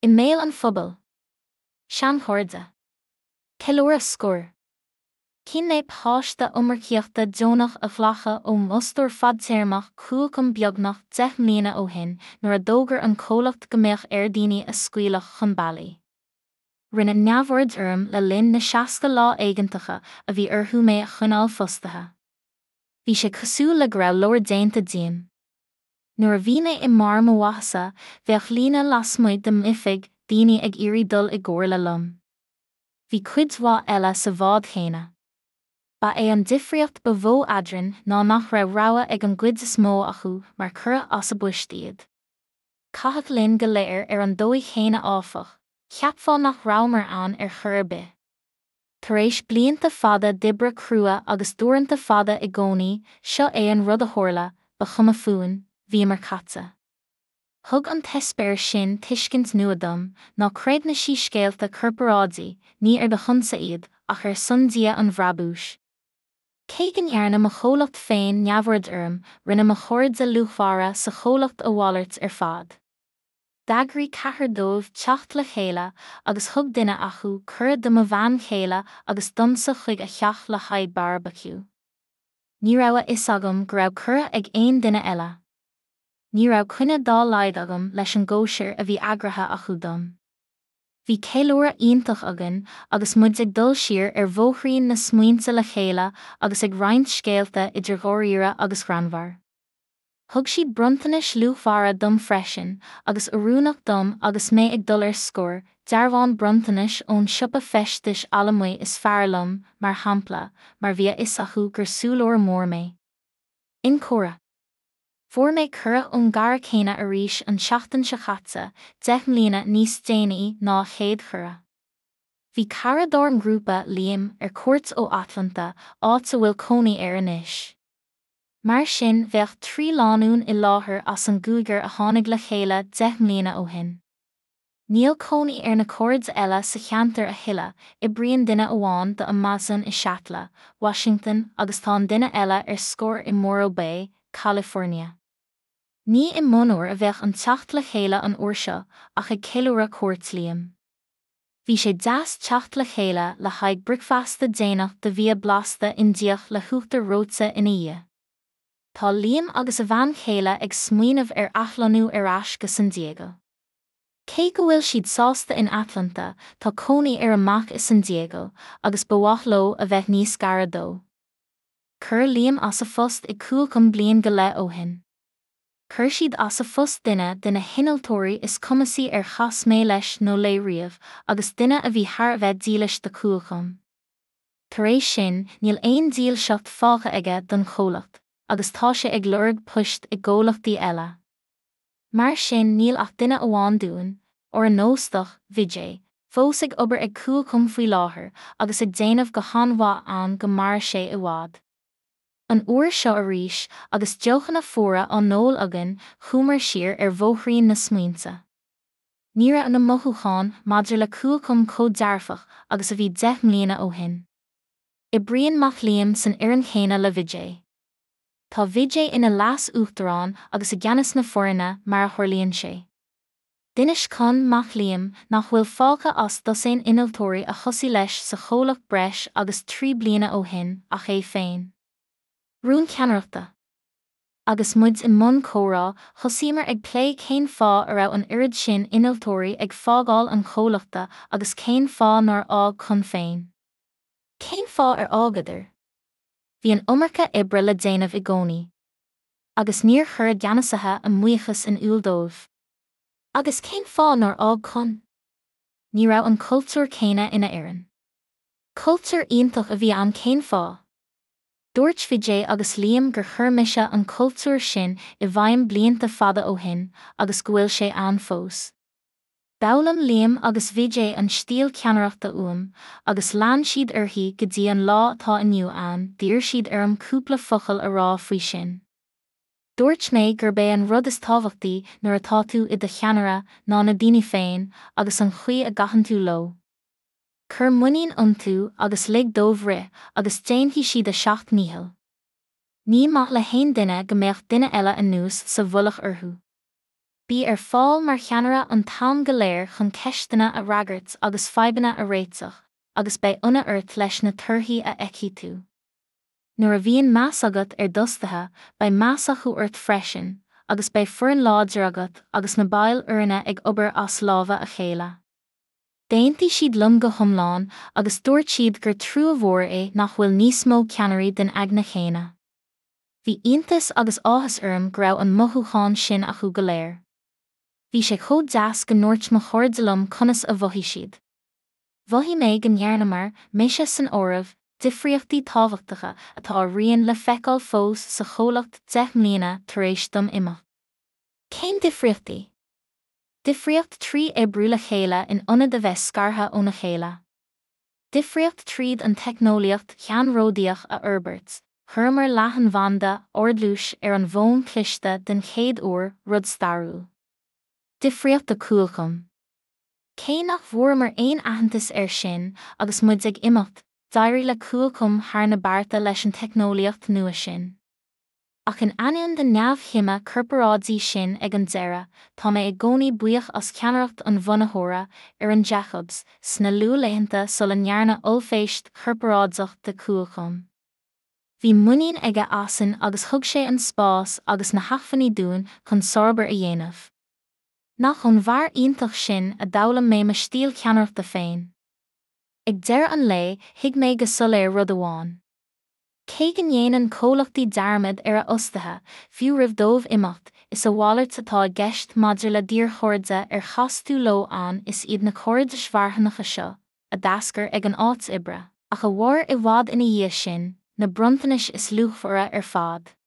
I mail an phobal. Sean chorda. Celúra scór. Cín é páiste umarcíochta Jonach a bhlacha ó mostór fadtéirmach cúlcum beagnach 10 mbliana ó shin, nuair a dógar an cólacht go mbeadh daoine a scaoileach chun bailí. Rinne neamhord le linn na 60 lá éigeantacha a bhí orthú mé a chuinál fostathe. Bhí sé cosúil le go raibh leabhar déanta dian. Nuair a bhí mé I mar mhathasa, bheadh lína lasmuid de mifig daoine ag iarraidh dul I gcóir le lum. Bhí cuid mhaith eile sa bhád chéine. Ba é an difriocht ba bhó adran ná nach raibh rabha ag an gcuid is mó acu mar cura as a buistíad. Caithfidh linn go léir an dóigh chéine áfach, cheapfá nach rabhmar an chur bith. Tar éis blianta fada dibre crua agus dúranta fada I gcónaí, seo é an rud a tharla, ba chuma fuain, bhí mar caite. Thug an teispéir sin tuiscint nuadam, ná creid na sí scéalta corporádaí, ní ar de chunsa iad, ach ar sundia an bhrabúis. Cé gan earna mo cholacht féin neamhord rinne mo chóirde luachmhara sa cholacht a bhallairt ar fad. D'eagraí chathair dóibh teacht le chéile agus thug duine acu cur do mo bhean chéile agus domsa chuig a cheach le haghaidh barbecue. Ní raibh is agam go raibh cura ag aon duine eile. Ní raibh cuine dá laghad agam leis an gcóisir a bhí eagraithe acu dom. Bhí céiliúra iontach agan agus muid ag dul siar ar bhóithríonn na smaointe le chéile agus ag roinnt scéalta idir ghóiríre agus granmhar. Thug siad bruntanis luachmhara dom freisin agus arúnach dom agus mé ag dul ar scór, dearbháin bruntanis ón siopa feistis alamuí is fearlumm mar hampla, mar bhí is acu gur súlóir mór mé. In córa. Fuair mé cura ón gar chéine arís an 7 se chaite, 10 mbliana níos déanaí ná 100 chura. Bhí cara dorm grúpa Liam ar cuairt ó Atlanta áit a bhfuil cónaí ar anois. Mar sin bheadh 3 láúin I láthair as an gúigear a tháinig le chéile 10 mbliana ó shin. Níl cónaí ar na cóirid eile sa cheantar a thuilleadh, I bríonn duine amháin do Amazon I Seattle, Washington agus tá duine eile ar scór I Morro Bay, California. Ní I mbunúir a bheadh an teacht le chéile an uair seo ach ag ceiliúra cuairt Liam. Bhí sé deas teacht le chéile le haghaidh bricfeasta déanaach de bhí blasta indiach le thuachtar róta ina dhiaidh. Tá Liam agus a bhean chéile ag smaoinemh ar athlanú ar ais go San Diego. Cé go bhfuil siad sásta in Atlanta, tá cónaí ar amach I San Diego, agus bamhaithló a bheith níos gara dó. Cur Liam as a fust I cúlcum bliain go le ó shin. Cur siad as a fust duine hinaltóirí is cumasaí ar chas mé leis nó le riamh, agus duine a bhí thar bheith dílis de cúlchum. Tar éis sin, níl aon díal seacht fágtha aige don cholacht, agus tá sé ag lorg puist I ggólachtaí eile. Mar sin níl ach duine amháin dúin, or an nóstach, Vijay, fós ag obair ag cúlchum faoi láthair, agus ag déanamh go hanmha an go mar sé I bhád. An uair seo arís agus deochanna fóra an nóil agan chúmar siar ar bhóithríonn na smaointe. Ní raibh na mothúcháin maidir le cúlchum chomh-dearfach agus a bhí 10 mbliana ó shin. I bríonn mac Liam san oireann chéine le Vijay. Tá Vijay ina leas uachtarán agus I gceannas na foirne mar a chorlaíonn sé. D'inis chun mac Liam nach bhfuil fágtha as dosaon innealtóirí a chosí leis sa cholacht breis agus 3 bliana ó shin ach é féin. Rún ceannachta. Agus muid I mbun córá, chosímar ag plé cén fá a raibh an oiread sin innealtóirí ag fágáil an chólachta agus cén fá nar ág chun féin. Cén fá ar ágadidir. Bhí an umarcha ibre le déanamh I gcónaí. Agus níor chur deanasathe an muochas in úldóibh. Agus cén fá nar ág chun. Ní raibh an cultúr céine ina éireann. Cultúr iontach a bhí an cén fá. Dúirt Vijay agus Liam gur chur mise an cultúr sin I bhaim blianta fada ó shin, agus go bhfuil sé an fós. Boghlaim Liam agus Vijay an stíl ceannaireachta uam, agus lean siad uirthi go dtí an lá atá inniu an, d'iarr siad an cúpla focail a rá faoi sin. Dúirt mé gur bé an rud is tábhachtaí nuair atá tú I do cheannara ná na daoine féin, agus an chuí a gcathann tú leo. Cur muíonn iontú agus lig dóibh rith agus déanfaí siad a 7 míthil. Ní maith le haon duine go mbeadh duine eile anuas sa bhullach orthu. Bí fáil mar cheanara an tam go léir chun ceistena a ragart agus feibanna a réiteach, agus bei una ort leis na turthaí a eici tú. Nuair a bhíonn meas agat dostathe, bei meas acu ort freisin, agus bei fuair an láidir agat agus na bail uirne ag obair as lámha a chéile. Déantaí siad lum go thomláin agus dúirt siad gur trú a mhór é nach bhfuil níos mó ceannairí den ag na chéine. Bhí iontas agus áthas orm go raibh an mothúcháin sin acu go léir. Bhí sé chomh deas go nuirt mo chóirdalum conas a bhuthí siad. Bhuthí mé go ndearnamar méise san óramh, difríochtaí tábhachtacha atá rian le feiceáil fós sa chomhlacht 10 mbliana tar éis dom imeacht. Cén difríochtaí? Difríocht trí éibriú le chéile in ionad de bheith scartha ó na chéile. Difríocht tríd an teicneolaíocht cheannródaíoch a Herbert, chuirmar leathan bhanda ordlúis an bhón cliste den chéad uair rud starúil. Difríocht a cúilchum. Cé nach mhór mar aon aitheantas sin agus muid ag imeacht, d'éirí le cúilchum thar na bearta leis an teicneolaíocht nua sin. Ach in ainneoin den neamhchimime corparáidí sin ag an deireadh, tá mé ag gcónaí buíoch as ceannaireacht an bhunaitheora an Jacobs sna luathléitheanta sul an ndearna olféist corparáidach de cúilchum. Bhí muín aige asan agus thug sé an spás agus na hafannaí dúin chun sorbar a dhéanamh. Nach chun bhar iontach sin a d'fhoghlaim mé mo stíl ceannaireachta féin. Ag deir an lé, thuig mé go soléir rud amháin. Cé go ndéanann comhlachtaí dearmad a ostathe, fiú ribh dómh imeacht, is a bhálairt atá gceist maidir le dír chorda chasú ló an is iad na corda sbharthannacha seo, a d'ascar ag an áit ibre, ach a mhór I bhfad ina dhiaidh sin, na brontanis is luachmhara fad.